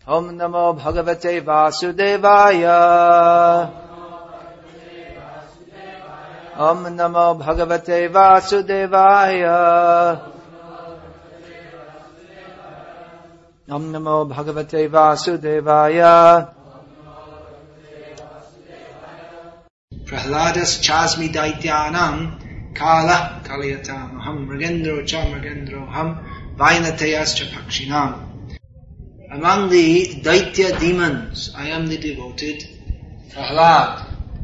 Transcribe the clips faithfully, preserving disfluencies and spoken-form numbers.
Om Namo Bhagavate Vasudevaya. Om Namo Bhagavate Vasudevaya. Om Namo Bhagavate Vasudevaya. Prahladas chasmi daityanam kala kaliyatam ham mrigendro cha mrigendro ham vainateyas cha pakshinam. Among the Daitya demons, I am the devoted Prahlad.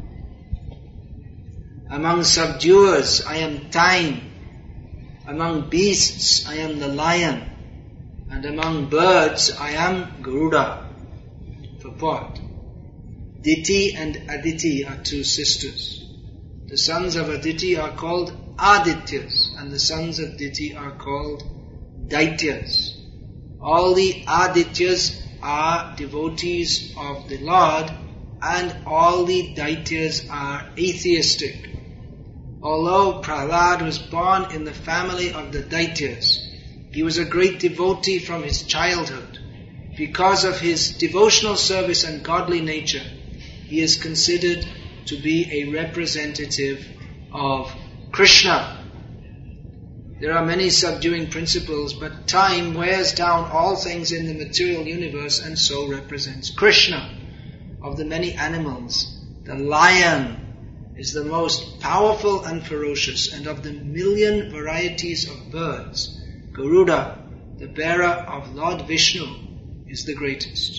Among subduers, I am Time. Among beasts, I am the lion. And among birds, I am Garuda. Purport. Diti and Aditi are two sisters. The sons of Aditi are called Adityas, and the sons of Diti are called Daityas. All the Adityas are devotees of the Lord, and all the Daityas are atheistic. Although Prahlad was born in the family of the Daityas, he was a great devotee from his childhood. Because of his devotional service and godly nature, he is considered to be a representative of Krishna. There are many subduing principles, but time wears down all things in the material universe and so represents Krishna. Of the many animals, the lion is the most powerful and ferocious, and of the million varieties of birds, Garuda, the bearer of Lord Vishnu, is the greatest.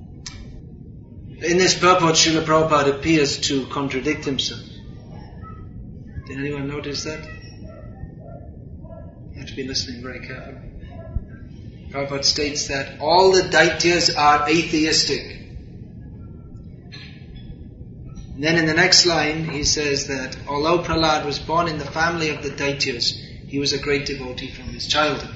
In this purport, Srila Prabhupada appears to contradict himself. Did anyone notice that? You have to be listening very carefully. Prabhupada states that all the Daityas are atheistic. And then in the next line, he says that although Prahlad was born in the family of the Daityas, he was a great devotee from his childhood.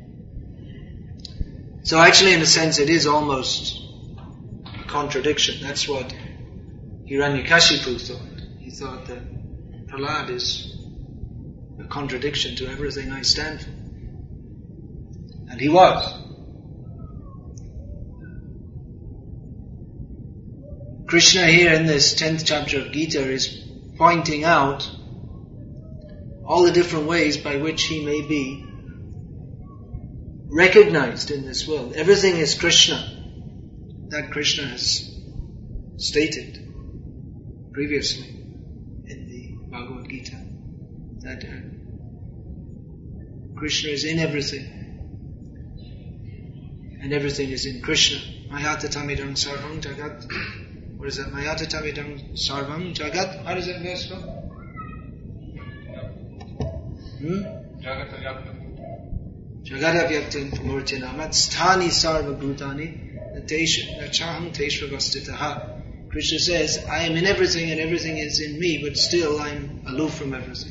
So actually, in a sense, it is almost a contradiction. That's what Hiranyakashipu thought. He thought that Prahlad is a contradiction to everything I stand for. And he was. Krishna here in this tenth chapter of Gita is pointing out all the different ways by which he may be recognized in this world. Everything is Krishna. That Krishna has stated previously in the Bhagavad Gita. That uh, Krishna is in everything. And everything is in Krishna. Mayata tamidam sarvam jagat. What is that? Mayata tamidam sarvam jagat. How does that verse go? Hmm? Jagata vyaktin murtina matsthani sarva bhutani nachaham teshvavastitaha. Krishna says, I am in everything and everything is in me, but still I'm aloof from everything.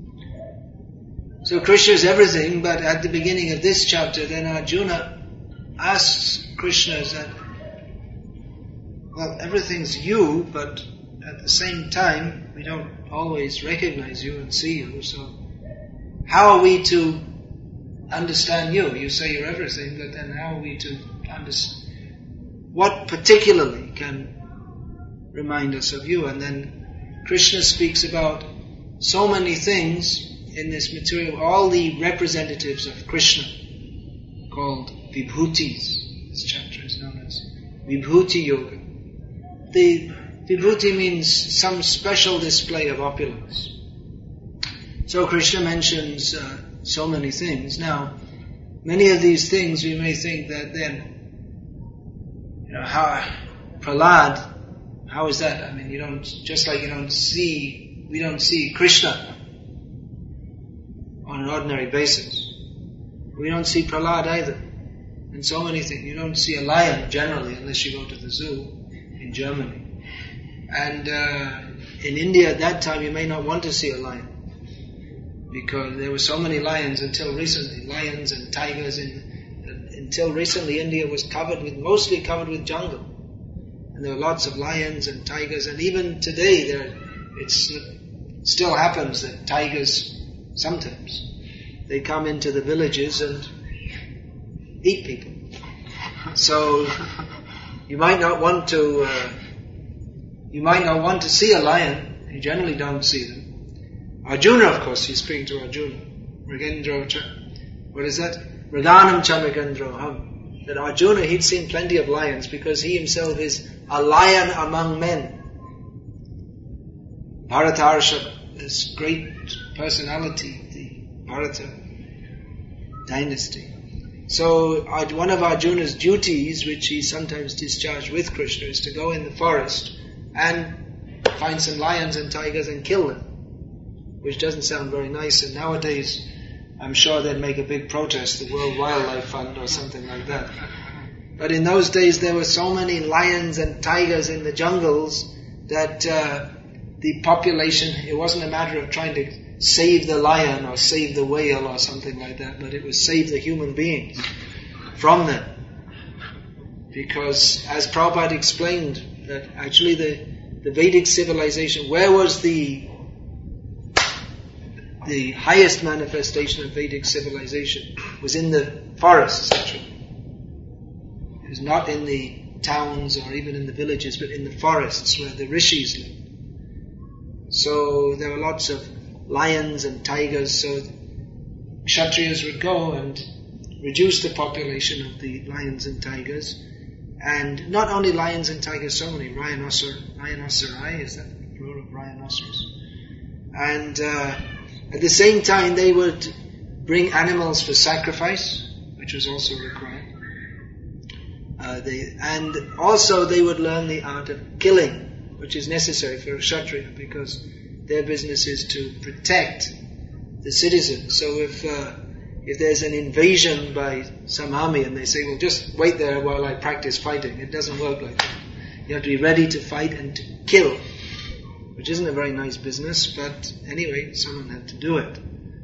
So Krishna is everything, but at the beginning of this chapter, then Arjuna asks Krishna that, well, everything's you, but at the same time, we don't always recognize you and see you, so how are we to understand you? You say you're everything, but then how are we to understand? What particularly can remind us of you? And then Krishna speaks about so many things in this material, all the representatives of Krishna, called Vibhutis. This chapter is known as Vibhuti Yoga. The Vibhuti means some special display of opulence. So Krishna mentions uh, so many things. Now, many of these things we may think that then, you know, how Prahlad, how is that? I mean, you don't, just like you don't see, we don't see Krishna on an ordinary basis. We don't see Prahlad either. And so many things. You don't see a lion generally unless you go to the zoo in Germany. And uh, in India at that time you may not want to see a lion, because there were so many lions until recently, lions and tigers. In, uh, until recently India was covered with, mostly covered with jungle. And there were lots of lions and tigers, and even today there, it's, it still happens that tigers, sometimes, they come into the villages and eat people. So You might not want to, uh, you might not want to see a lion. You generally don't see them. Arjuna, of course, he's speaking to Arjuna. Mrigendro cha. What is that? Mriganam cha mrigendroham. That Arjuna, he'd seen plenty of lions because he himself is a lion among men. Bharatarsha, this great personality, the Bharata dynasty. So one of Arjuna's duties, which he sometimes discharged with Krishna, is to go in the forest and find some lions and tigers and kill them. Which doesn't sound very nice, and nowadays I'm sure they'd make a big protest, the World Wildlife Fund or something like that. But in those days there were so many lions and tigers in the jungles that uh, the population, it wasn't a matter of trying to save the lion or save the whale or something like that, but it was save the human beings from them. Because as Prabhupada explained, that actually the, the Vedic civilization, where was the the highest manifestation of Vedic civilization? Was in the forests actually. It was not in the towns or even in the villages, but in the forests where the rishis lived. So there were lots of lions and tigers, so Kshatriyas would go and reduce the population of the lions and tigers. And not only lions and tigers, so many rhinocer, rhinocerai, is that the plural of rhinoceros? And uh, at the same time they would bring animals for sacrifice, which was also required. Uh, they, and also they would learn the art of killing, which is necessary for a Kshatriya, because their business is to protect the citizens. So if uh, if there's an invasion by some army and they say, well, just wait there while I practice fighting, it doesn't work like that. You have to be ready to fight and to kill, which isn't a very nice business, but anyway, someone had to do it.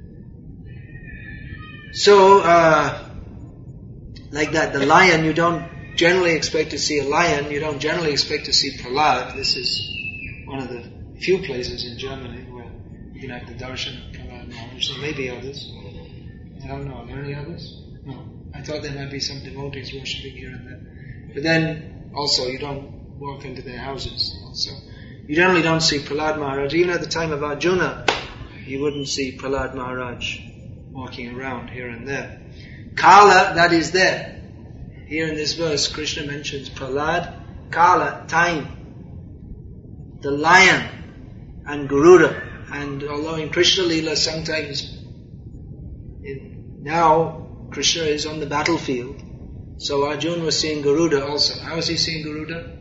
So, uh, like that, the lion, you don't generally expect to see a lion, you don't generally expect to see Prahlad. This is one of the few places in Germany where you can have the darshan of Prahlad Maharaj. There may be others. I don't know. Are there any others? No. I thought there might be some devotees worshipping here and there. But then, also, you don't walk into their houses. So, you generally don't see Prahlad Maharaj. Even at the time of Arjuna, you wouldn't see Prahlad Maharaj walking around here and there. Kala, that is there. Here in this verse, Krishna mentions Prahlad, Kala, time, the lion, and Garuda. And although in Krishna Leela sometimes, in, now Krishna is on the battlefield, so Arjuna was seeing Garuda also. How was he seeing Garuda?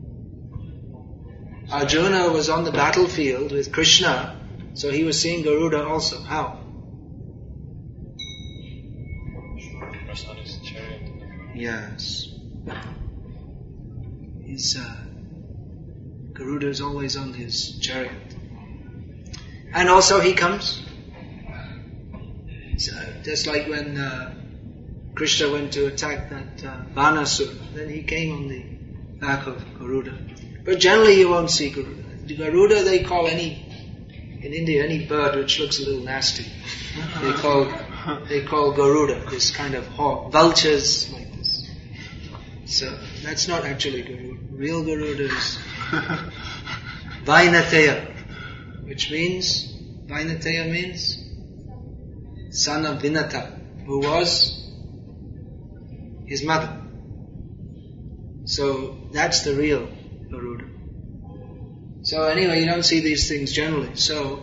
Arjuna was on the battlefield with Krishna, so he was seeing Garuda also. How? Yes. His uh, Garuda is always on his chariot. And also he comes. So just like when uh, Krishna went to attack that uh, Banasura, then he came on the back of Garuda. But generally you won't see Garuda. The Garuda they call any, in India, any bird which looks a little nasty. They call, they call Garuda, this kind of hawk. Vultures, like this. So that's not actually Garuda. Real Garuda is Vainateya, which means, Vainateya means son of Vinata, who was his mother. So that's the real Garuda. So anyway, you don't see these things generally. So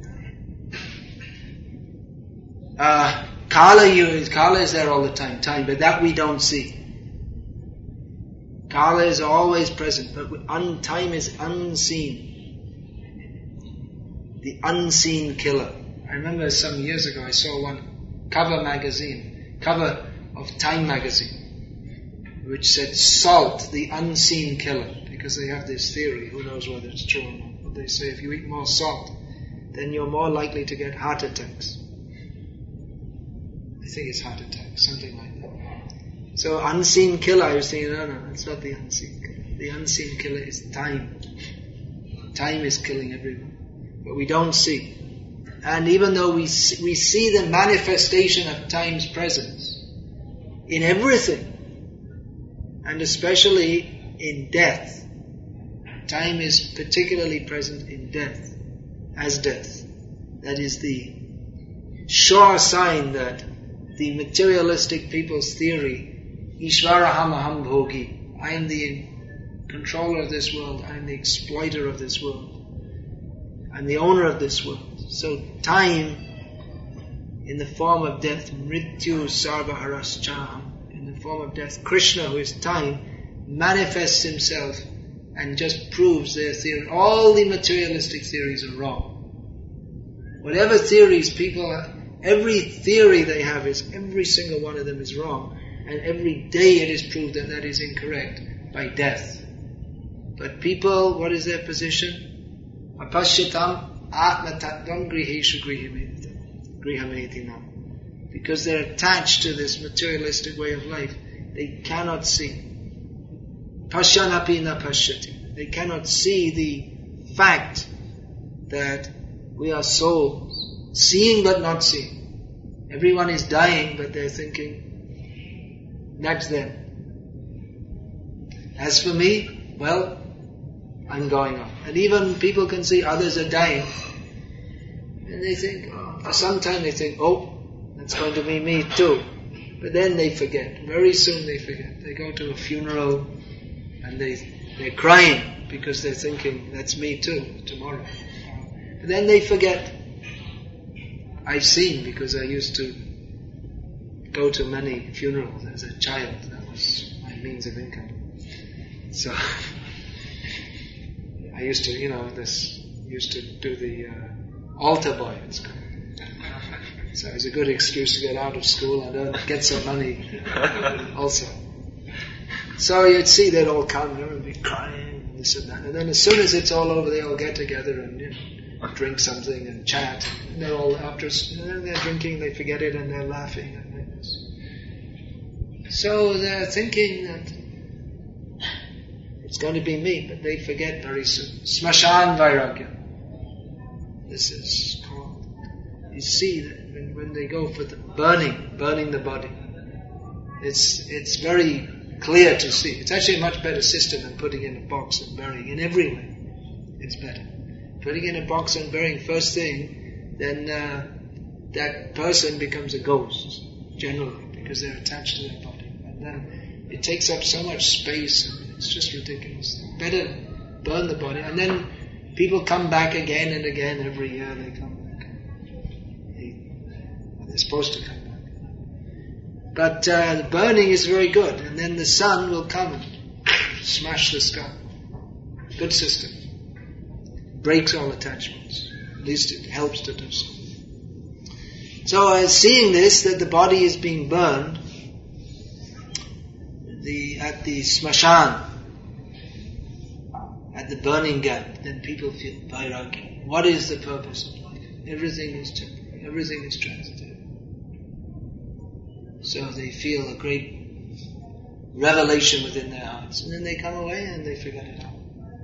uh, Kala, you, Kala is there all the time, time, but that we don't see. Kala is always present, but un, time is unseen. The unseen killer. I remember some years ago I saw one cover magazine, cover of Time magazine, which said Salt, the unseen killer, because they have this theory, who knows whether it's true or not, but they say if you eat more salt, then you're more likely to get heart attacks. I think it's heart attacks, something like that. So unseen killer, I was thinking, no, no, it's not the unseen killer. The unseen killer is time. Time is killing everyone, but we don't see. And even though we see, we see the manifestation of time's presence in everything, and especially in death. Time is particularly present in death, as death. That is the sure sign that the materialistic people's theory, Ishvaraham aham bhogi, I am the controller of this world, I am the exploiter of this world, I'm the owner of this world. So time, in the form of death, mrityu sarvaharascha, in the form of death, Krishna, who is time, manifests himself and just proves their theory. All the materialistic theories are wrong. Whatever theories people have, every theory they have is, every single one of them is wrong. And every day it is proved that that is incorrect by death. But people, what is their position? Apashyatam atma tattvam griheshu grihametinam. Because they're attached to this materialistic way of life, they cannot see. Pashyanapi na pashyati. They cannot see the fact that we are souls, seeing but not seeing. Everyone is dying, but they're thinking, that's them. As for me, well, I'm going on. And even people can see others are dying, and they think, oh, for some time they think, oh, that's going to be me too. But then they forget. Very soon they forget. They go to a funeral and they, they're crying because they're thinking, that's me too, tomorrow. But then they forget. I've seen, because I used to go to many funerals as a child. That was my means of income. So I used to, you know, this used to do the uh, altar boy, it's called. So it was a good excuse to get out of school and earn, get some money also. So you'd see they'd all come there and be crying and this and that. And then as soon as it's all over, they all get together and, you know, drink something and chat. And they're all, after and they're drinking, they forget it and they're laughing and like this. So they're thinking that it's going to be me, but they forget very soon. Smashan Vairagya. This is called. You see that when, when they go for the burning, burning the body, it's it's very clear to see. It's actually a much better system than putting in a box and burying. In every way, it's better. Putting in a box and burying first thing, then uh, that person becomes a ghost, generally, because they're attached to their body. And then it takes up so much space, and it's just ridiculous. Better burn the body. And then people come back again and again every year, they come back. They, they're supposed to come back. But uh, the burning is very good, and then the sun will come and smash the skull. Good system. Breaks all attachments. At least it helps to do so. So uh, seeing this, that the body is being burned the at the smashan, at the burning gap, then people feel vairagya. What is the purpose of life? Everything is temporary. Everything is transitive. So they feel a great revelation within their hearts. And then they come away and they forget it all.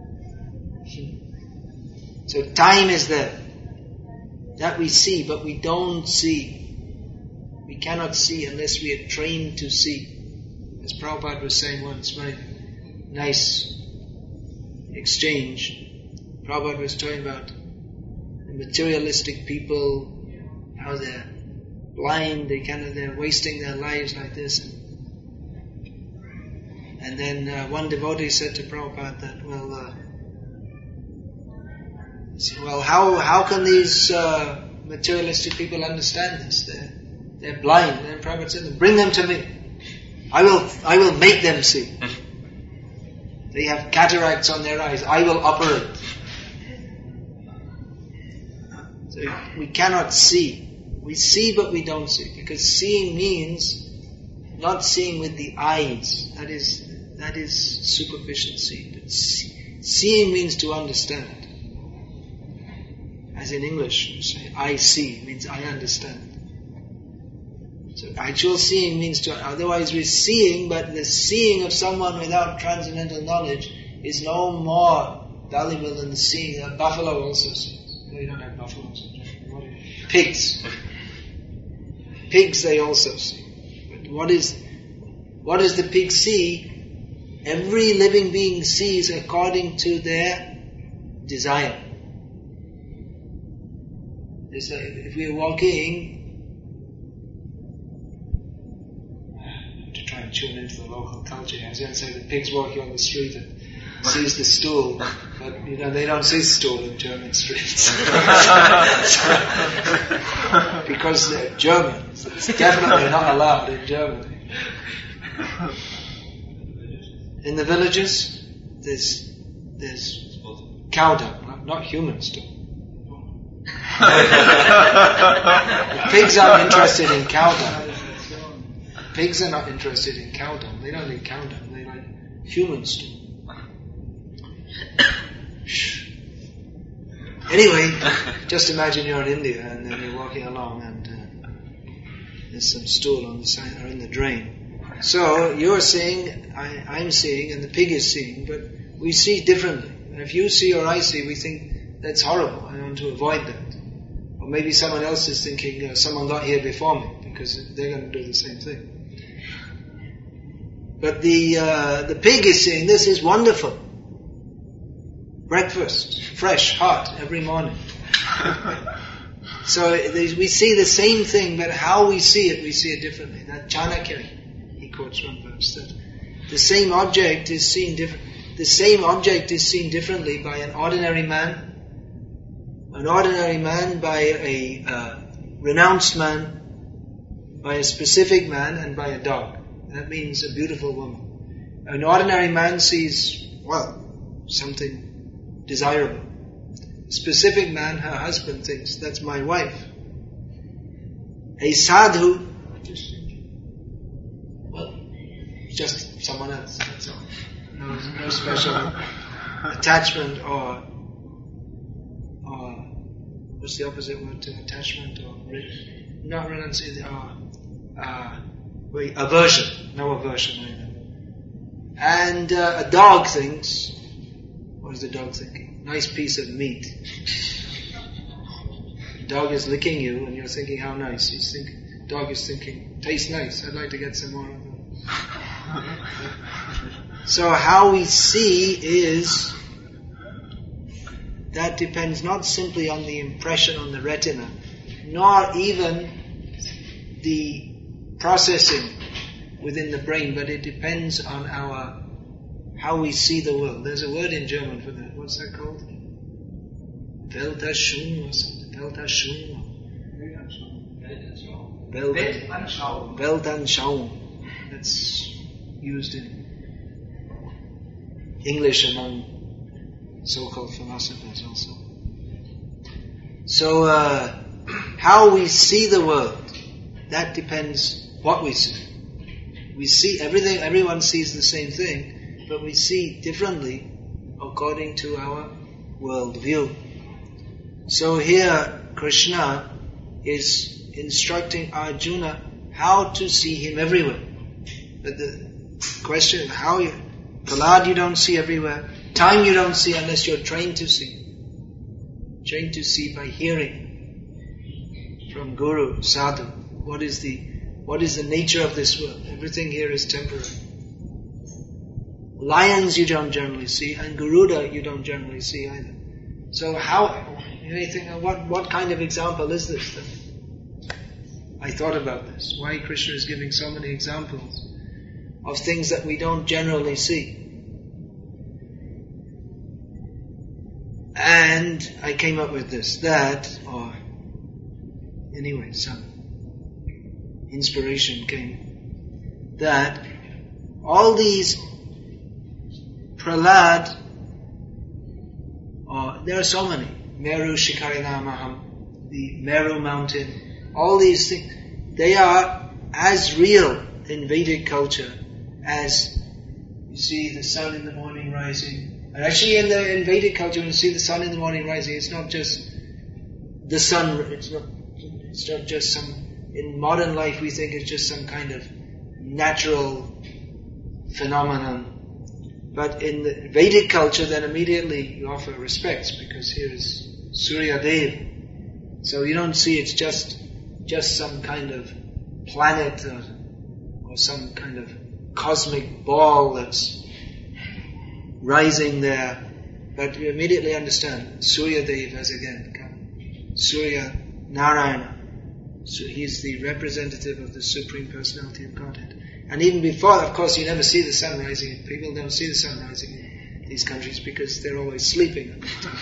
So time is there. That we see, but we don't see. We cannot see unless we are trained to see. As Prabhupada was saying once, very nice exchange. Prabhupada was talking about the materialistic people, how they're blind, they kind of they're wasting their lives like this. And, and then uh, one devotee said to Prabhupada that, well, uh, said, well, how how can these uh, materialistic people understand this? They're they're blind. And then Prabhupada said, bring them to me. I will I will make them see. They have cataracts on their eyes. I will operate. So we cannot see. We see but we don't see. Because seeing means not seeing with the eyes. That is that is superficial seeing. But see, seeing means to understand. As in English, you say, I see, means I understand. So actual seeing means to, otherwise we're seeing, but the seeing of someone without transcendental knowledge is no more valuable than the seeing. A buffalo also sees. No, you don't have buffaloes. Pigs. Pigs they also see. But what is, what does the pig see? Every living being sees according to their desire. It's like if we are walking, to try and tune into the local culture, I was going to say the pig's walking on the street and sees the stool, but you know they don't see stool in German streets because they're Germans. It's definitely not allowed in Germany. In the villages, there's there's cow dung, not, not human stool. The pigs aren't interested in cow dung. Pigs are not interested in cow dung. They don't need cow dung. They like human stool. Anyway, just imagine you're in India and then you're walking along and uh, there's some stool on the side or in the drain. So you're seeing, I, I'm seeing, and the pig is seeing, but we see differently. And if you see or I see, we think that's horrible. I want to avoid that. Or maybe someone else is thinking, uh, someone got here before me, because they're going to do the same thing. But the uh, the pig is saying, this is wonderful. Breakfast, fresh, hot, every morning. So we see the same thing, but how we see it, we see it differently. That Chanakya, he quotes one verse, that the same object is seen different. The same object is seen differently by an ordinary man, an ordinary man by a uh, renounced man, by a specific man, and by a dog. That means a beautiful woman. An ordinary man sees, well, something desirable. A specific man, her husband, thinks, that's my wife. A sadhu, well, just someone else, that's all. No, no special attachment or, or, what's the opposite word to attachment or, not renunciation, or, uh, wait, aversion, no aversion either. And uh, a dog thinks, what is the dog thinking? Nice piece of meat. The dog is licking you and you're thinking, how nice. He's thinking, dog is thinking, tastes nice, I'd like to get some more of that. So how we see is, that depends not simply on the impression on the retina, nor even the processing within the brain, but it depends on our, how we see the world. There's a word in German for that. What's that called? Weltanschauung or something. Weltanschauung. Weltanschauung. Weltanschauung. That's used in English among so-called philosophers also. So, uh, how we see the world, that depends what we see. We see everything, everyone sees the same thing, but we see differently according to our world view. So here, Krishna is instructing Arjuna how to see him everywhere. But the question, how you, Prahlad you don't see everywhere, time you don't see unless you're trained to see. Trained to see by hearing from Guru, Sadhu. What is the, what is the nature of this world? Everything here is temporary. Lions you don't generally see, and Garuda you don't generally see either. So how, anything, what, what kind of example is this then? I thought about this. Why Krishna is giving so many examples of things that we don't generally see. And I came up with this, that, or anyway, some inspiration came, that all these Prahlad, or there are so many, Meru Shikarinamaham, the Meru mountain, all these things, they are as real in Vedic culture as you see the sun in the morning rising. And actually in the in Vedic culture, when you see the sun in the morning rising, it's not just the sun, it's not, it's not just some, in modern life we think it's just some kind of natural phenomenon. But in the Vedic culture, then immediately you offer respects, because here is Surya Dev. So you don't see it's just just some kind of planet or, or some kind of cosmic ball that's rising there. But we immediately understand Surya Dev has again come. Surya Narayana. So he's the representative of the Supreme Personality of Godhead. And even before, of course, you never see the sun rising. People don't see the sun rising in these countries because they're always sleeping.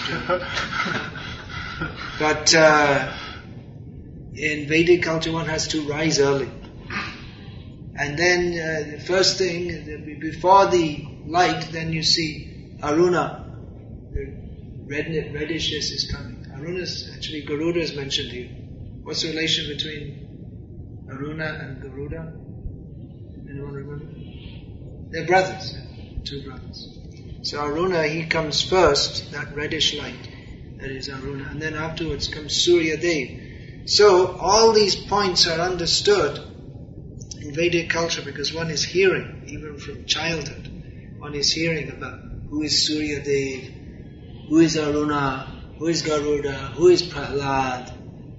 But uh, in Vedic culture, one has to rise early. And then uh, the first thing, before the light, then you see Aruna. The red, reddishness is coming. Aruna is actually, Garuda is mentioned here. What's the relation between Aruna and Garuda? Anyone remember? They're brothers, two brothers. So Aruna, he comes first, that reddish light, that is Aruna, and then afterwards comes Surya Dev. So all these points are understood in Vedic culture because one is hearing, even from childhood, one is hearing about who is Surya Dev, who is Aruna, who is Garuda, who is Prahlad.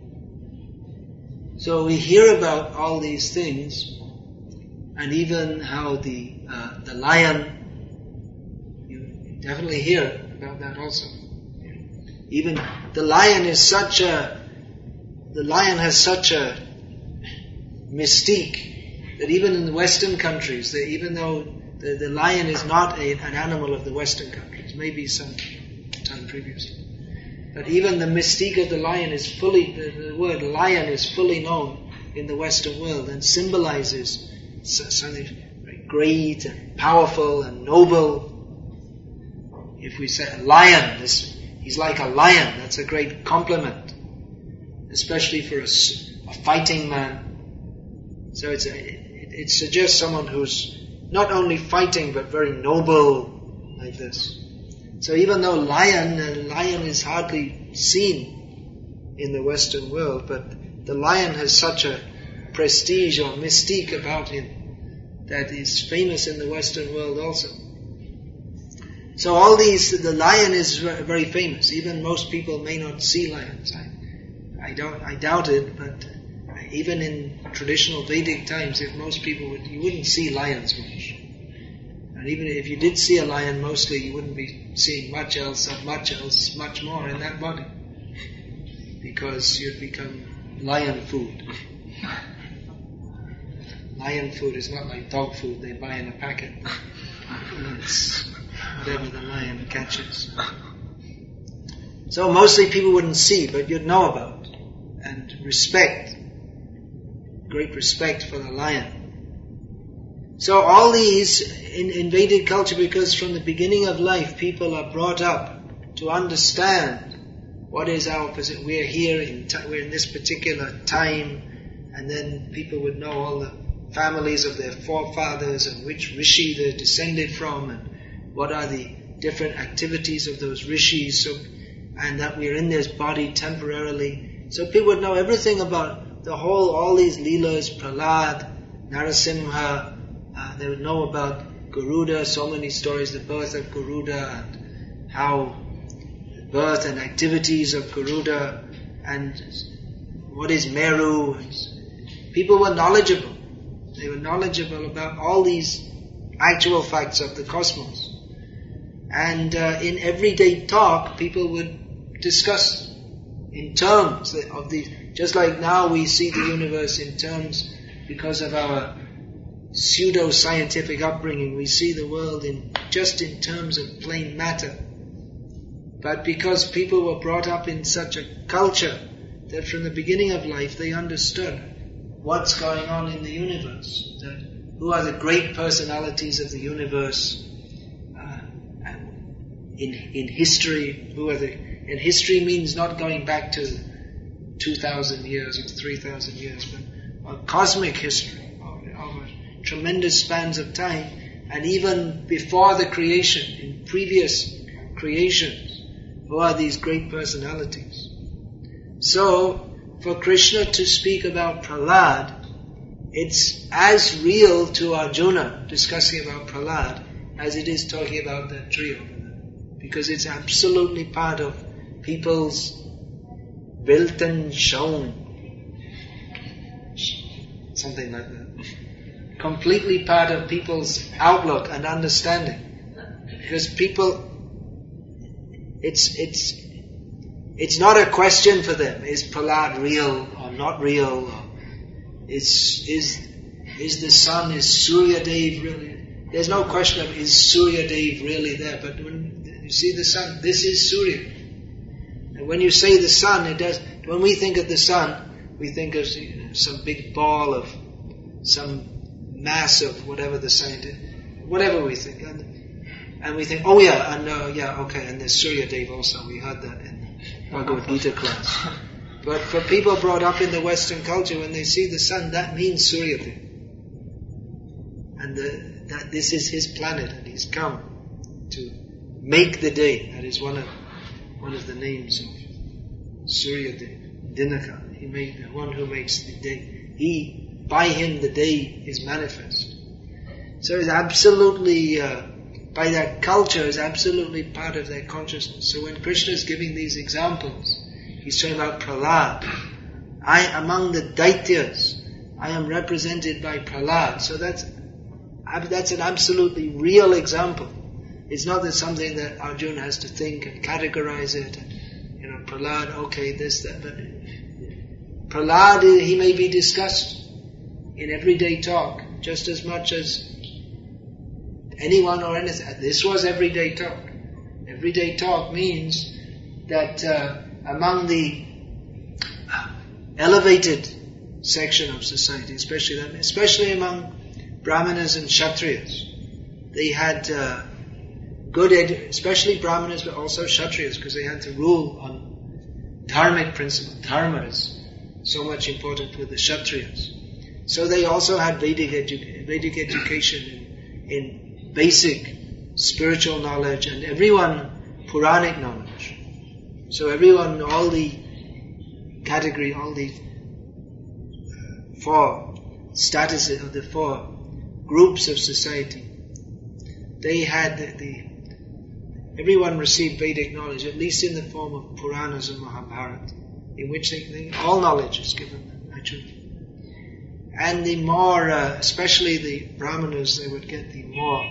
So we hear about all these things, and even how the uh, the lion, you definitely hear about that also. Even the lion is such a, the lion has such a mystique that even in the Western countries, that even though the, the lion is not a, an animal of the Western countries, maybe some time previously, but even the mystique of the lion is fully, the, the word lion is fully known in the Western world and symbolizes something very great and powerful and noble. If we say a lion, this, he's like a lion, that's a great compliment, especially for a, a fighting man. So it's a, it, it suggests someone who's not only fighting but very noble, like this. So even though lion, a lion is hardly seen in the Western world, but the lion has such a prestige or mystique about him that is famous in the Western world also. So all these, the lion is very famous. Even most people may not see lions. I, I don't, I doubt it, but even in traditional Vedic times, if most people would, you wouldn't see lions much. And even if you did see a lion, mostly you wouldn't be seeing much else, or much else, much more in that body, because you'd become lion food. Lion food is not like dog food they buy in a packet. It's whatever the lion catches. So mostly people wouldn't see, but you'd know about and respect, great respect for the lion. So all these in, in Vedic culture, because from the beginning of life people are brought up to understand what is our position. We're here, in t- we're in this particular time, and then people would know all the families of their forefathers and which rishi they're descended from and what are the different activities of those rishis, so, and that we're in this body temporarily. So people would know everything about the whole, all these leelas, Prahlad, Narasimha. Uh, they would know about Garuda, so many stories, the birth of Garuda and how the birth and activities of Garuda and what is Meru. People were knowledgeable. They were knowledgeable about all these actual facts of the cosmos. And uh, in everyday talk, people would discuss in terms of the, just like now we see the universe in terms, because of our pseudo-scientific upbringing, we see the world in just in terms of plain matter. But because people were brought up in such a culture that from the beginning of life they understood what's going on in the universe, that who are the great personalities of the universe, uh, in in history, who are the, and history means not going back to two thousand years or three thousand years, but a cosmic history over tremendous spans of time, and even before the creation, in previous creations, who are these great personalities. So, for Krishna to speak about Prahlad, it's as real to Arjuna discussing about Prahlad as it is talking about that tree over there. Because it's absolutely part of people's Weltanschauung, something like that. Completely part of people's outlook and understanding. because people, it's it's it's not a question for them. Is Prahlad real or not real? Or is is is the sun, is Surya Dev really? There's no question of is Surya Dev really there. But when you see the sun, this is Surya. And when you say the sun, it does. When we think of the sun, we think of some big ball of some mass of whatever the scientist, whatever we think, and, and we think, oh yeah, and uh, yeah, okay, and there's Surya Dev also. We heard that in Bhagavad Gita class. But for people brought up in the Western culture, when they see the sun, that means Surya Dev, and the, that this is his planet, and he's come to make the day. That is one of one of the names of Surya Dev, Dinaka. He made the one who makes the day. He, by him, the day is manifest. So it's absolutely, uh, by their culture, is absolutely part of their consciousness. So when Krishna is giving these examples, he's talking about Prahlad. I, among the Daityas, I am represented by Prahlad. So that's that's an absolutely real example. It's not that something that Arjuna has to think and categorize it. And, you know, Prahlad, okay, this, that. But Prahlad, he may be discussed in everyday talk just as much as anyone or anything. This was everyday talk. Everyday talk means that uh, among the elevated section of society, especially them, especially among Brahmanas and Kshatriyas, they had uh, good, edu- especially Brahmanas, but also Kshatriyas, because they had to rule on dharmic principle. Dharma is so much important for the Kshatriyas. So they also had Vedic, edu- Vedic education in, in basic spiritual knowledge, and everyone Puranic knowledge. So everyone, all the category, all the uh, four statuses of the four groups of society, they had the, the everyone received Vedic knowledge, at least in the form of Puranas and Mahabharata, in which they, they, all knowledge is given them, actually. And the more, uh, especially the Brahmanas, they would get the more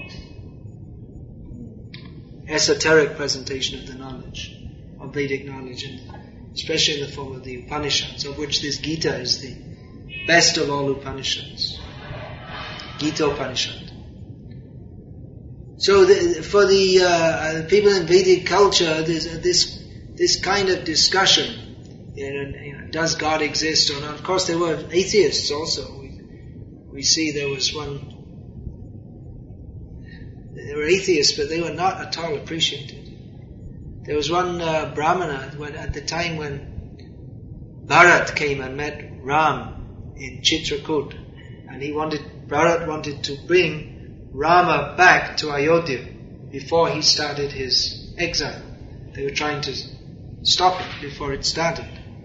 esoteric presentation of the knowledge, of Vedic knowledge, and especially in the form of the Upanishads, of which this Gita is the best of all Upanishads. Gita Upanishad. So the, for the uh, people in Vedic culture, there's uh, this this kind of discussion, you know, you know, does God exist or not? Of course, there were atheists also. We, we see there was one. There were atheists, but they were not at all appreciated. There was one uh, Brahmana when, at the time when Bharat came and met Ram in Chitrakoot, and he wanted Bharat wanted to bring Rama back to Ayodhya before he started his exile. They were trying to stop it before it started.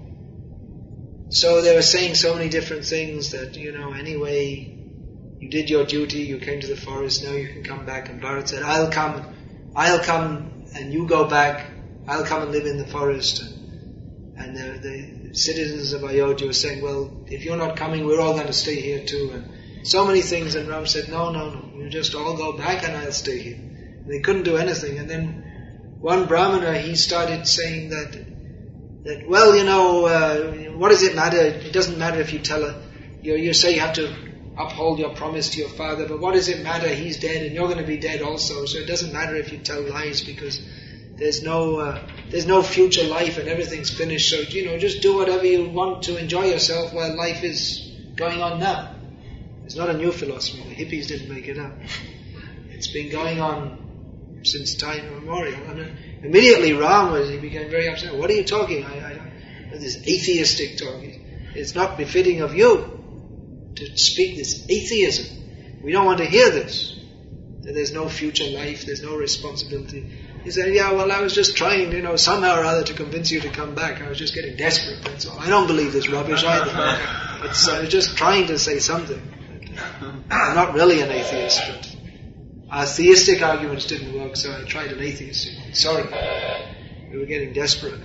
So they were saying so many different things that, you know, anyway, you did your duty, you came to the forest, now you can come back. And Bharat said, I'll come, I'll come and you go back, I'll come and live in the forest. And, and the, the citizens of Ayodhya were saying, well, if you're not coming, we're all going to stay here too. And so many things, and Ram said, no, no, no, you just all go back and I'll stay here. And they couldn't do anything. And then one Brahmana, he started saying that, that well, you know, uh, what does it matter? It doesn't matter if you tell her, you, you say you have to uphold your promise to your father, but what does it matter? He's dead and you're going to be dead also, so it doesn't matter if you tell lies, because there's no, uh, there's no future life and everything's finished, so, you know, just do whatever you want to enjoy yourself while life is going on now. It's not a new philosophy. The hippies didn't make it up. It's been going on since time immemorial. And immediately Ram was, he became very upset. What are you talking? I, I, this atheistic talk. It's not befitting of you to speak this atheism. We don't want to hear this. That there's no future life, there's no responsibility. He said, yeah, well, I was just trying, you know, somehow or other to convince you to come back. I was just getting desperate, that's all. I don't believe this rubbish either. It's, I was just trying to say something. I'm not really an atheist, but our theistic arguments didn't work, so I tried an atheistic one. Sorry. We were getting desperate.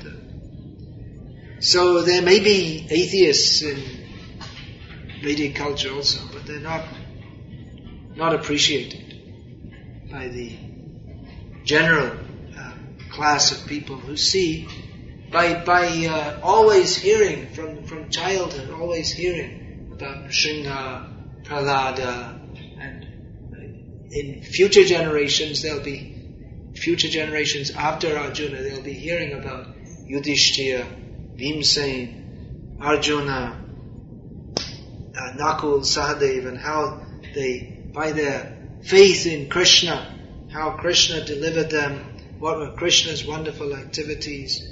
So there may be atheists in Vedic culture also, but they're not not appreciated by the general uh, class of people who see, by by uh, always hearing from from childhood, always hearing about Nrsimha, Prahlada, and in future generations there'll be future generations after Arjuna, they'll be hearing about Yudhishthira, Bhimsen, Arjuna, uh, Nakul, Sahadev, and how they, by their faith in Krishna, how Krishna delivered them, what were Krishna's wonderful activities.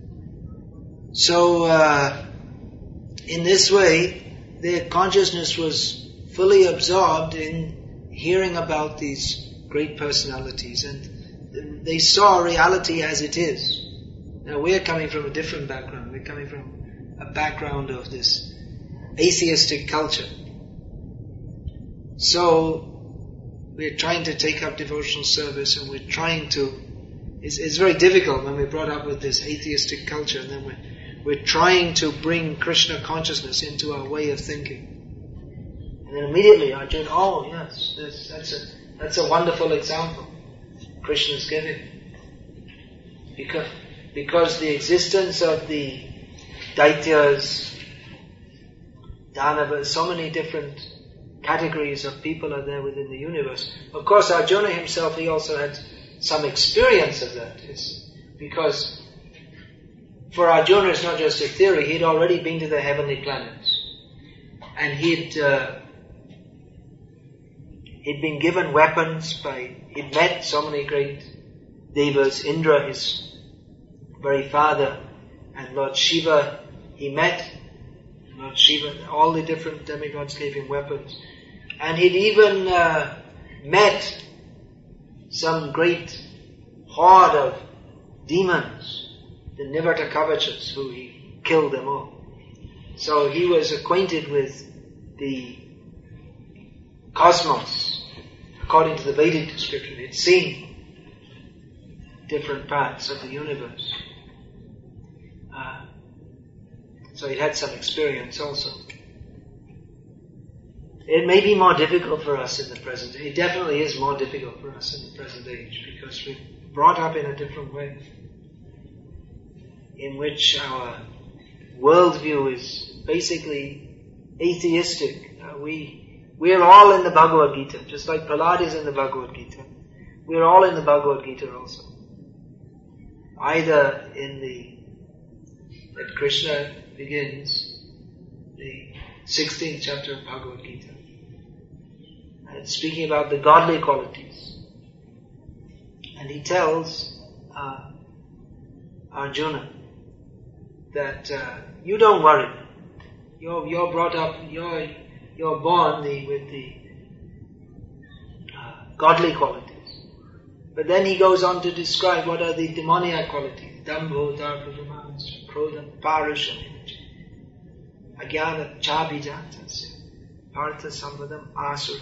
So, uh, in this way, their consciousness was fully absorbed in hearing about these great personalities, and they saw reality as it is. Now we're coming from a different background. We're coming from a background of this atheistic culture. So we're trying to take up devotional service, and we're trying to, it's, it's very difficult when we're brought up with this atheistic culture, and then we're, we're trying to bring Krishna consciousness into our way of thinking. And then immediately Arjuna, oh yes, this, that's a that's a wonderful example Krishna's giving. Because, because the existence of the Daityas, Danavas, so many different categories of people are there within the universe. Of course, Arjuna himself, he also had some experience of that. It's because for Arjuna, it's not just a theory. He'd already been to the heavenly planets, and he'd uh, he'd been given weapons by. He'd met so many great devas. Indra, his very father, and Lord Shiva. He met Lord Shiva. All the different demigods gave him weapons. And he'd even uh, met some great horde of demons, the Nivartakavachas, who he killed them all. So he was acquainted with the cosmos, according to the Vedic description. He'd seen different parts of the universe. Uh, so he'd had some experience also. It may be more difficult for us in the present age. It definitely is more difficult for us in the present age, because we're brought up in a different way, in which our worldview is basically atheistic. Uh, we, we're all in the Bhagavad Gita, just like Prahlad is in the Bhagavad Gita. We're all in the Bhagavad Gita also. Either in the, that Krishna begins, the sixteenth chapter of Bhagavad Gita, and speaking about the godly qualities. And he tells uh, Arjuna that uh, you don't worry. You're you're brought up. You're you're born the, with the uh, godly qualities. But then he goes on to describe what are the demoniac qualities: Dambho, Darpa, Vimanas, Krodha, Parusha, Ajnana, Chabhijatasya, Partha, Sambadam, Asura.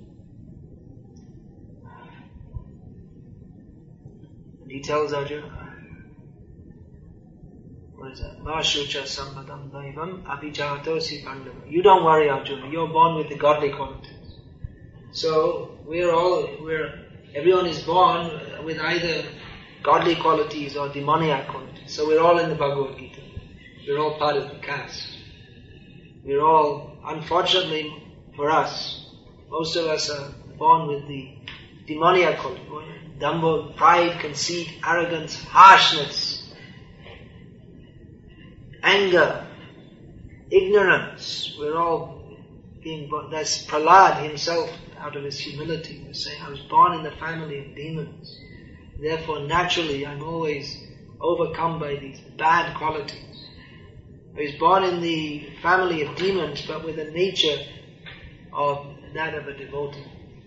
And he tells Arjuna, what is that? Mashucha Sambadam Daivam Abhijatosi Pandava. You don't worry, Arjuna, you're born with the godly qualities. So we're all, we're, everyone is born with either godly qualities or demoniac qualities. So we're all in the Bhagavad Gita. We're all part of the caste. We're all, unfortunately for us, most of us are born with the demoniac quality. Dambho, pride, conceit, arrogance, harshness, anger, ignorance. We're all being born. That's Prahlad himself, out of his humility, was saying, I was born in the family of demons. Therefore, naturally, I'm always overcome by these bad qualities. I was born in the family of demons, but with a nature of that of a devotee.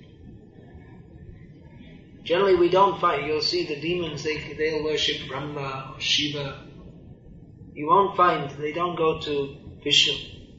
Generally, we don't find, you'll see the demons, they, they'll worship Brahma or Shiva. You won't find, they don't go to Vishnu.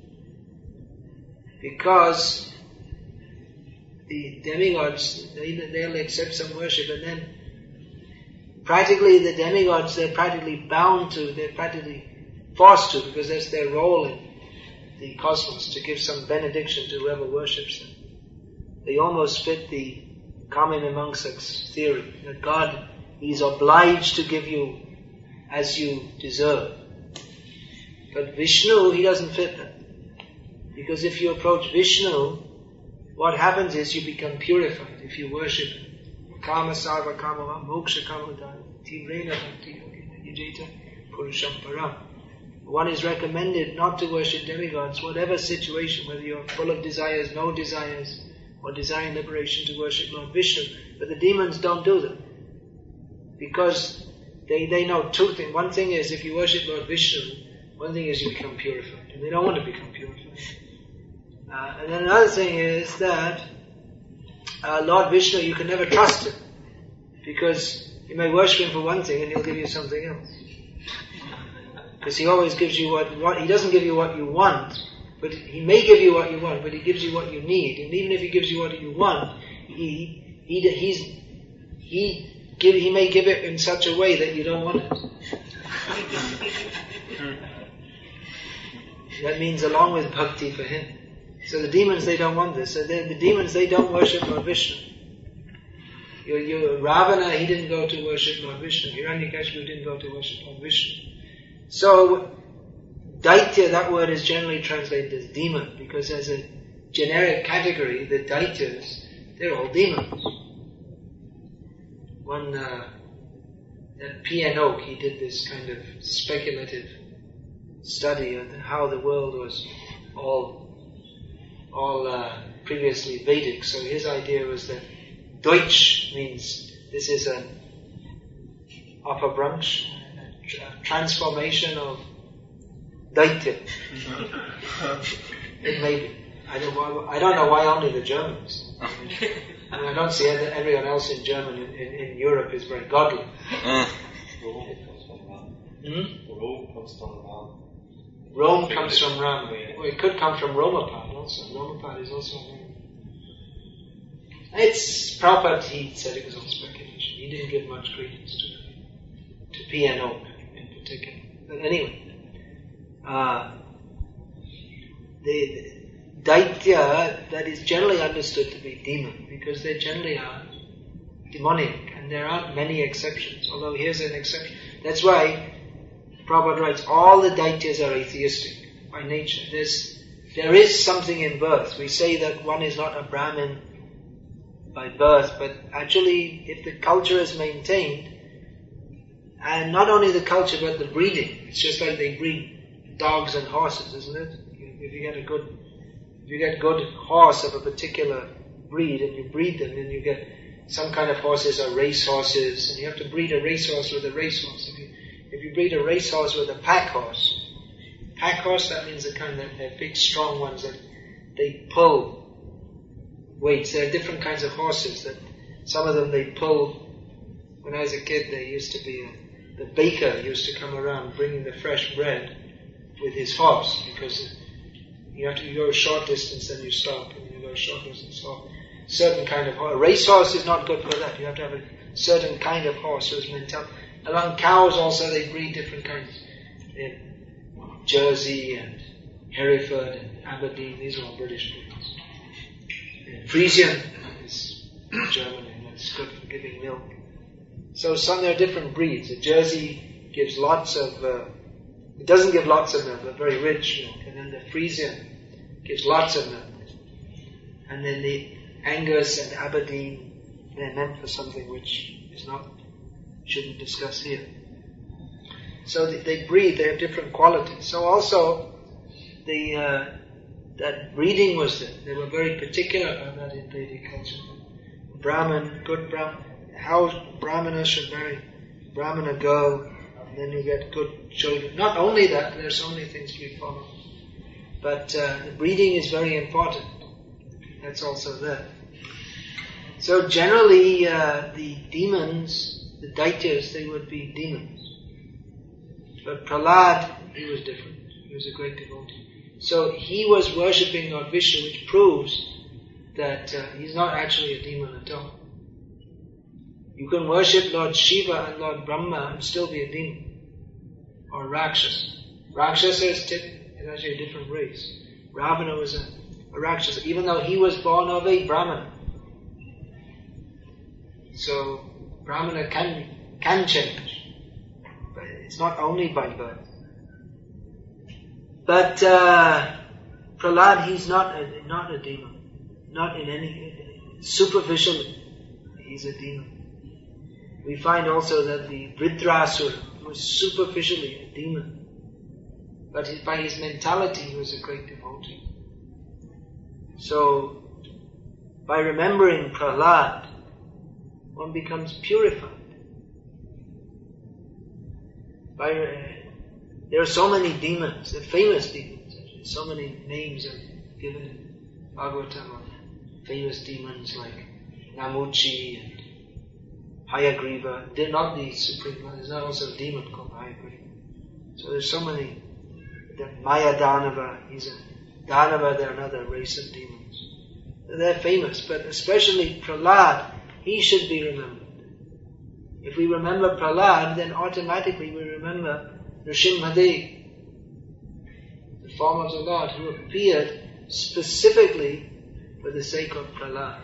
Because the demigods, they, they'll accept some worship, and then practically the demigods, they're practically bound to, they're practically forced to, because that's their role in the cosmos, to give some benediction to whoever worships them. They almost fit the Kama Mimamsa's theory, that God is obliged to give you as you deserve. But Vishnu, he doesn't fit that. Because if you approach Vishnu, what happens is you become purified if you worship him. Kama sarva kama moksha kama tivrena bhakti yajeta purusham param. One is recommended not to worship demigods, whatever situation, whether you're full of desires, no desires, or desiring liberation, to worship Lord Vishnu. But the demons don't do that. Because they, they know two things. One thing is, if you worship Lord Vishnu, one thing is you become purified. And they don't want to become purified. Uh, and then another thing is that uh, Lord Vishnu, you can never trust him. Because you may worship him for one thing and he'll give you something else. Because he always gives you what, what, he doesn't give you what you want, but he may give you what you want, but he gives you what you need. And even if he gives you what you want, he, he, he's, he, give, he may give it in such a way that you don't want it. That means along with bhakti for him. So the demons, they don't want this. So the, the demons, they don't worship Lord Vishnu. Your, your Ravana, he didn't go to worship Lord Vishnu. Hiranyakashipu didn't go to worship Lord Vishnu. So, Daitya, that word is generally translated as demon, because as a generic category, the Daityas, they're all demons. One, uh, at P N Oak, he did this kind of speculative study on how the world was all, all uh, previously Vedic. So his idea was that Deutsch means this is an upper branch, a transformation of Daitya. It may be. I don't, I don't know why only the Germans. I mean, I don't see everyone else in Germany, in, in, in Europe is very godly. Hmm? Rome comes from Ram. Rome comes from Ram. Well, it could come from Romapad also. Romapad is also Ram. It's Prabhupada, he said it was all speculation. He didn't give much credence to, to P N Oak in particular. But anyway, uh, the Daitya, that is generally understood to be demon, because they generally are demonic, and there aren't many exceptions, although here's an exception. That's why Prabhupada writes, all the Daityas are atheistic by nature. There's, there is something in birth. We say that one is not a Brahmin by birth, but actually, if the culture is maintained, and not only the culture but the breeding, it's just like they breed dogs and horses, isn't it? If you get a good, if you get good horse of a particular breed and you breed them, then you get some kind of horses are race horses, and you have to breed a racehorse with a racehorse. If you if you breed a racehorse with a pack horse, pack horse, that means the kind that they're big, strong ones that they pull weights. There are different kinds of horses that some of them they pull. When I was a kid, there used to be a, the baker used to come around bringing the fresh bread with his horse, because you have to go a short distance, then you stop, and you go a short distance, stop. Certain kind of horse. A racehorse is not good for that. You have to have a certain kind of horse. So it's mental. Among cows also, they breed different kinds. They have Jersey and Hereford and Aberdeen. These are all British breeds. And Friesian is German, and that's good for giving milk. So some there are different breeds. The Jersey gives lots of. Uh, it doesn't give lots of milk, but very rich milk. And then the Friesian gives lots of milk. And then the Angus and Aberdeen, they're meant for something which is not, shouldn't discuss here. So they, they breed, they have different qualities. So also, the uh, that breeding was there. They were very particular about that in Vedic culture. Brahman, good Brahman, how Brahmana should marry Brahmana girl, and then you get good children. Not only that, there's so many things we follow. But uh, the breeding is very important. That's also there. So generally, uh, the demons, the Daityas, they would be demons. But Prahlad, he was different. He was a great devotee. So he was worshipping Lord Vishnu, which proves that uh, he's not actually a demon at all. You can worship Lord Shiva and Lord Brahma and still be a demon. Or Rakshasa. Rakshasa is, t- is actually a different race. Ravana was a, a Rakshasa, even though he was born of a Brahmana. So Brahmana can can change, but it's not only by birth. But uh, Prahlad, he's not a, not a demon, not in any superficially, he's a demon. We find also that the Vritrasura was superficially a demon, but his, by his mentality he was a great devotee. So, by remembering Prahlad, one becomes purified. By, uh, there are so many demons, the famous demons, actually. So many names are given in Bhagavatam of famous demons like Namuchi and Hayagriva. They're not the supreme, there's not also a demon called Hayagriva. So there's so many. The Maya Danava, he's a Danava, they're another race of demons. They're famous, but especially Prahlad, he should be remembered. If we remember Prahlad, then automatically we remember Nrsimhadev, the form of the Lord, who appeared specifically for the sake of Prahlad.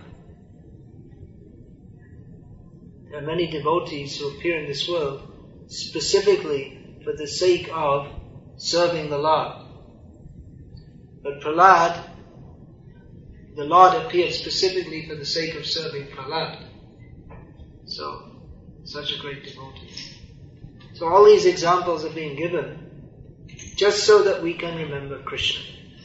There are many devotees who appear in this world specifically for the sake of serving the Lord. But Prahlad, the Lord appeared specifically for the sake of serving Prahlad. So, such a great devotee. So all these examples are being given just so that we can remember Krishna.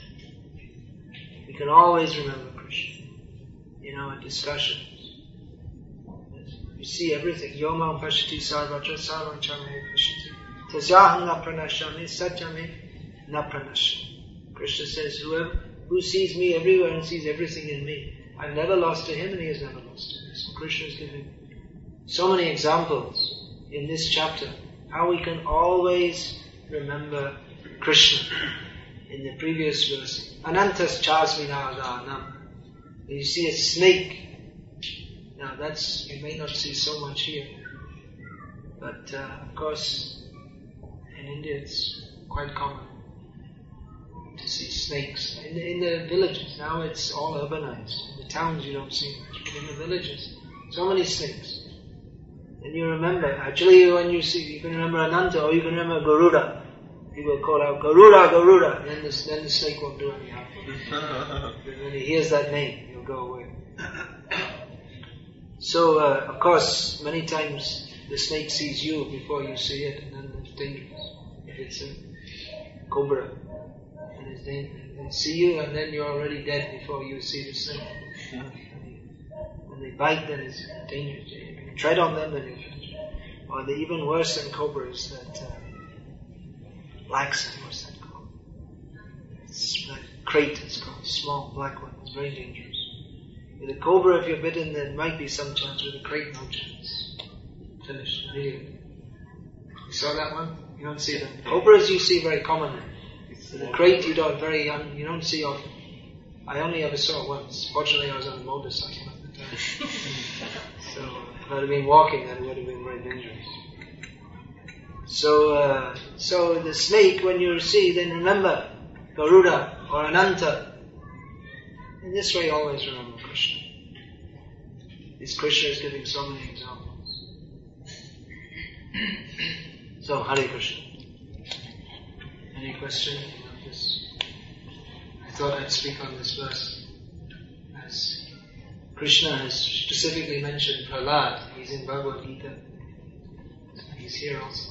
We can always remember Krishna in our discussions. You see everything. Yomam pashati sarvatra sarvam chame pashati. Tajaham na pranashami satyame na pranashami. Krishna says, whoever who sees me everywhere and sees everything in me, I've never lost to him and he has never lost to me. So Krishna is giving so many examples in this chapter how we can always remember Krishna. In the previous verse, Anantas chasminādānam. You see a snake. Now that's, you may not see so much here, but uh, of course in India it's quite common to see snakes in the, in the villages. Now it's all urbanized. In the towns you don't see much, but in the villages, so many snakes. And you remember, actually when you see, you can remember Ananta or you can remember Garuda. People call out Garuda, Garuda, and then the, then the snake won't do any harm. When he hears that name, he'll go away. So, uh, of course, many times the snake sees you before you see it, and then it's dangerous. If it's a cobra, and it's dangerous. They see you, and then you're already dead before you see the snake. When they bite, then it's dangerous. If you tread on them, then you're finished. Or the even worse than cobras, that uh, black snake, what's that called? It's like crate, it's called, small black one. It's very dangerous. With a cobra, if you're bitten, there might be some chance. With a crate, no chance. Finished. Really. You saw that one? You don't see them. Cobras you see very commonly. With a crate, you don't very young. You don't see often. I only ever saw it once. Fortunately, I was on a motorcycle at the time. So if I'd have been walking, then it would have been very dangerous. So, uh, so the snake, when you see, then remember Garuda or Ananta. In this way, always remember Krishna. This Krishna is giving so many examples. So, Hare Krishna. Any question about this? I thought I'd speak on this verse. As Krishna has specifically mentioned Prahlad, he's in Bhagavad Gita. He's here also.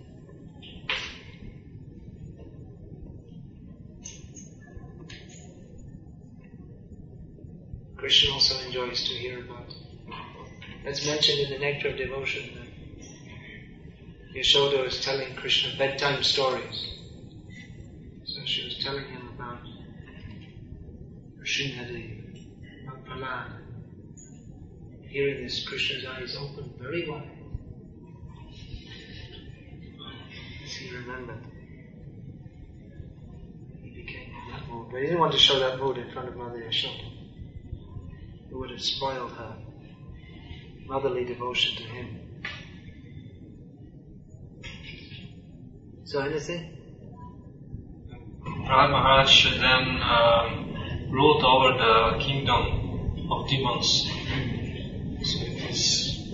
Krishna also enjoys to hear about. That's mentioned in the Nectar of Devotion that Yashoda was telling Krishna bedtime stories. So she was telling him about Nrsimhadev, about Prahlad. Hearing this, Krishna's eyes opened very wide. As he remembered, he became in that mood. But he didn't want to show that mood in front of Mother Yashoda. It would have spoiled her motherly devotion to him. So anything? Prahlad Maharaj then um, ruled over the kingdom of demons. So it is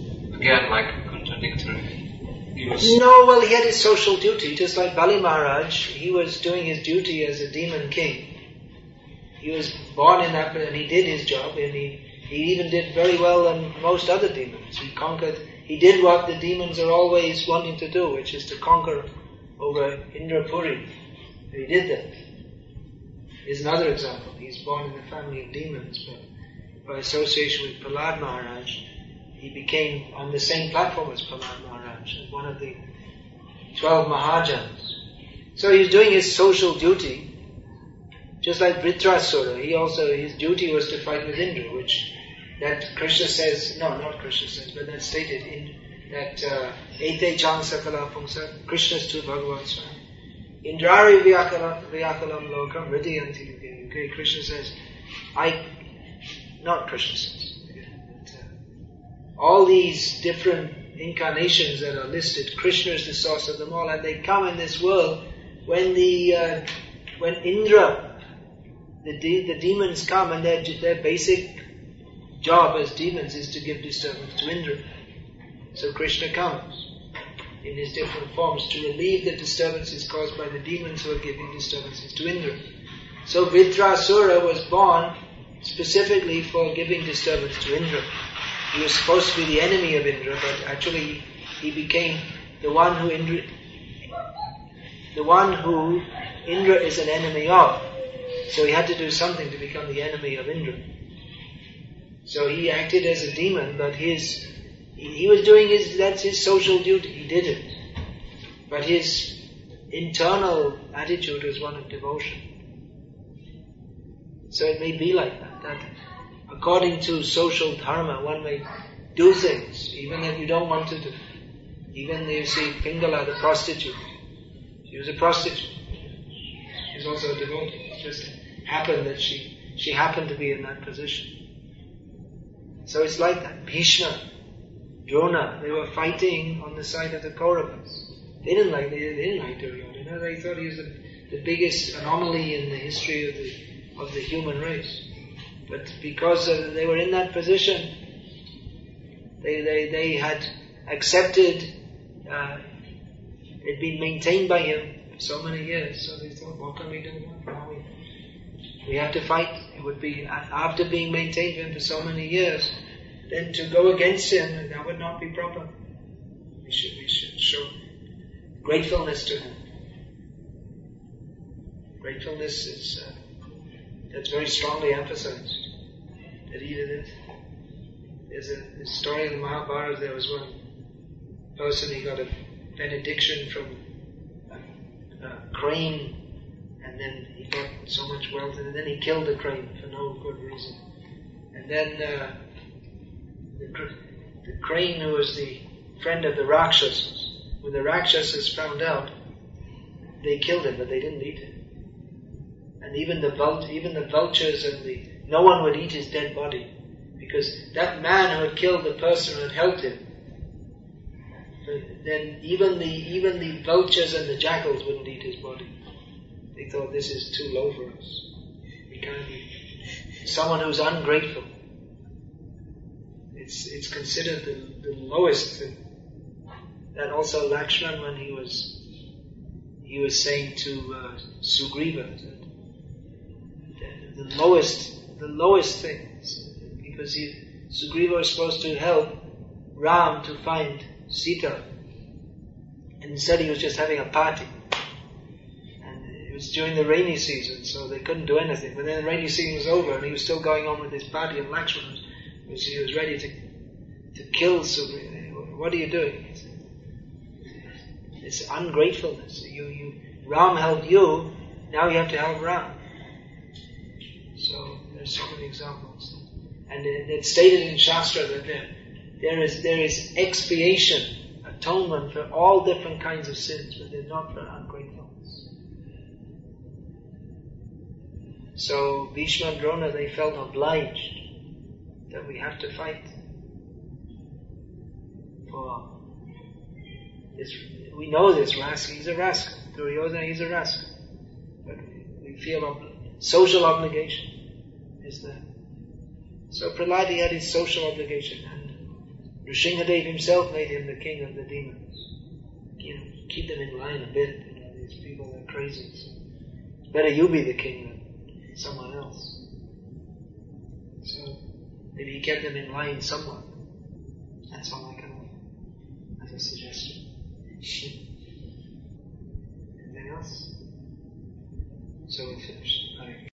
again like contradictory. He was No, well, he had his social duty, just like Bali Maharaj. He was doing his duty as a demon king. He was born in that, and he did his job, and he, he even did very well than most other demons. He conquered, he did what the demons are always wanting to do, which is to conquer over Indrapuri. He did that. Here's another example. He's born in a family of demons, but by association with Prahlad Maharaj, he became on the same platform as Prahlad Maharaj, as one of the twelve Mahajans. So he's doing his social duty, just like Vritrasura. He also, his duty was to fight with Indra, which that Krishna says, no, not Krishna says, but that's stated in that Ete Chan Sakala Pungsa, Krishna's to Bhagavan Swami. Indrari Vyakalam Lokam Hridayanti Yuge. Okay, Krishna says, I, not Krishna says, but, uh, all these different incarnations that are listed, Krishna is the source of them all, and they come in this world when the, uh, when Indra, the de- the demons come, and their, their basic job as demons is to give disturbance to Indra. So Krishna comes in his different forms to relieve the disturbances caused by the demons who are giving disturbances to Indra. So Vritrasura was born specifically for giving disturbance to Indra. He was supposed to be the enemy of Indra, but actually he became the one who Indra, the one who Indra is an enemy of. So he had to do something to become the enemy of Indra. So he acted as a demon, but his he, he was doing his that's his social duty. He did it, but his internal attitude was one of devotion. So it may be like that. That according to social dharma, one may do things even if you don't want to do. Even you see Pingala, the prostitute. She was a prostitute. She was also a devotee. It just happened that she she happened to be in that position. So it's like that. Bhishma, Drona, they were fighting on the side of the Kauravas. They didn't like they didn't like Duryodhana. They thought he was the, the biggest anomaly in the history of the of the human race. But because uh, they were in that position, they they they had accepted. Uh, it'd been maintained by him for so many years. So they thought, what can we do now? We, we have to fight. It would be after being maintained by him for so many years. Then to go against him, that would not be proper. We should we should show gratefulness to him. Gratefulness is uh, that's very strongly emphasized. That he did it. There's a, a story in the Mahabharata. There was one person, he got a benediction from a, a crane, and then he got so much wealth, and then he killed the crane for no good reason. And then uh, the, the crane, who was the friend of the Rakshasas, when the Rakshasas found out, they killed him, but they didn't eat him. And even the vult- even the vultures and the no one would eat his dead body, because that man who had killed the person who had helped him, then even the even the vultures and the jackals wouldn't eat his body. They thought, this is too low for us. We can't eat someone who's ungrateful. It's it's considered the, the lowest thing. That also Lakshman, when he was he was saying to uh, Sugriva, that the, the lowest the lowest thing, because he, Sugriva was supposed to help Ram to find Sita, and instead he was just having a party, and it was during the rainy season, so they couldn't do anything. But then the rainy season was over, and he was still going on with his party, and Lakshman was he was ready to to kill Sugriva. What are you doing? It's, it's ungratefulness. You you Ram helped you, now you have to help Ram. So there's so many examples, and it, it's stated in Shastra that there. There is there is expiation, atonement for all different kinds of sins, but they're not for ungratefulness. So Bhishma and Drona, they felt obliged that we have to fight for this. We know this rascal, he's a rascal. Duryodhana, he's a rascal. But we feel ob- social obligation is there. So Prahlad, he had his social obligation, and Nrsingadev himself made him the king of the demons. You know, keep them in line a bit. You know, these people are crazy. So it's better you be the king than someone else. So maybe he kept them in line somewhat. That's all I can offer as a suggestion. Anything else? So we're finished.